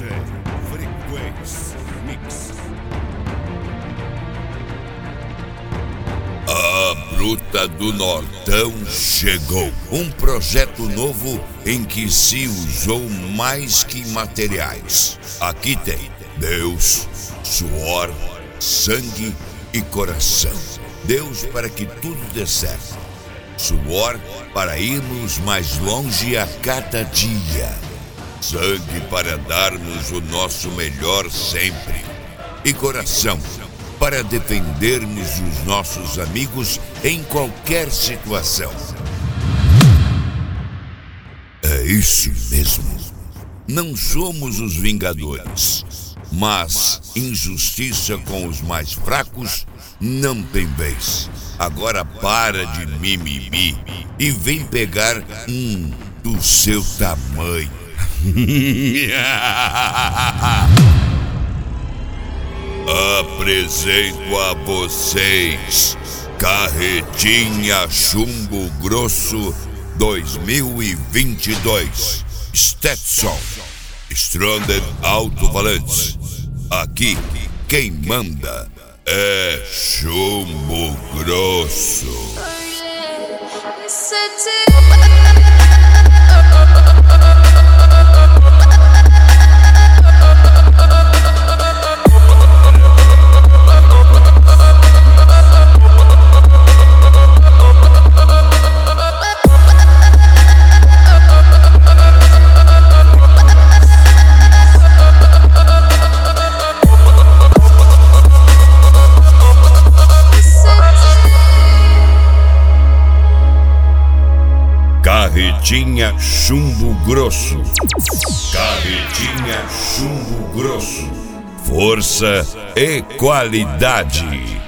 Frequência Mix. A Bruta do Nortão chegou. Um projeto novo em que se usou mais que materiais. Aqui tem Deus, suor, sangue e coração. Deus para que tudo dê certo. Suor para irmos mais longe a cada dia. Sangue para darmos o nosso melhor sempre. E coração para defendermos os nossos amigos em qualquer situação. É isso mesmo. Não somos os Vingadores, mas injustiça com os mais fracos não tem vez. Agora para de mimimi e vem pegar um do seu tamanho. Apresento a vocês Carretinha Chumbo Grosso 2022 Stetson Stranded Alto-Falantes. Aqui quem manda é Chumbo Grosso. Carretinha Chumbo Grosso. Carretinha Chumbo Grosso. Força e qualidade.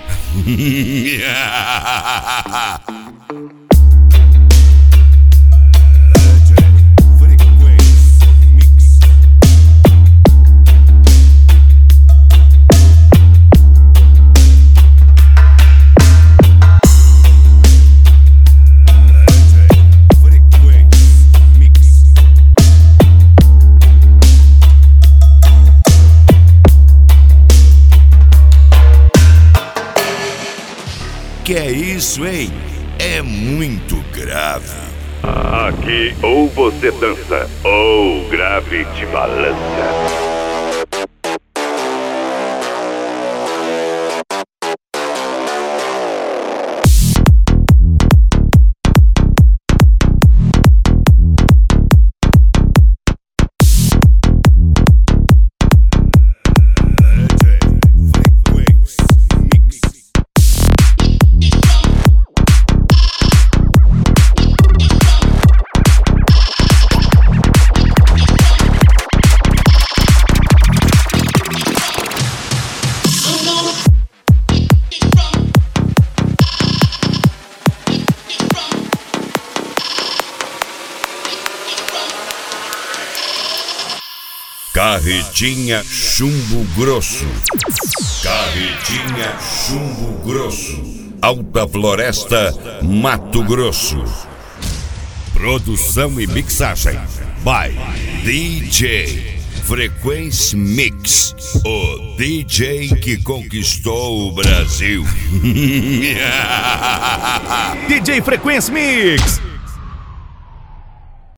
Que é isso, hein? É muito grave. Aqui ou você dança, ou grave te balança. Carretinha Chumbo Grosso. Carretinha Chumbo Grosso. Alta Floresta, Mato Grosso. Produção e mixagem by DJ Frequência Mix. O DJ que conquistou o Brasil. DJ Frequência Mix.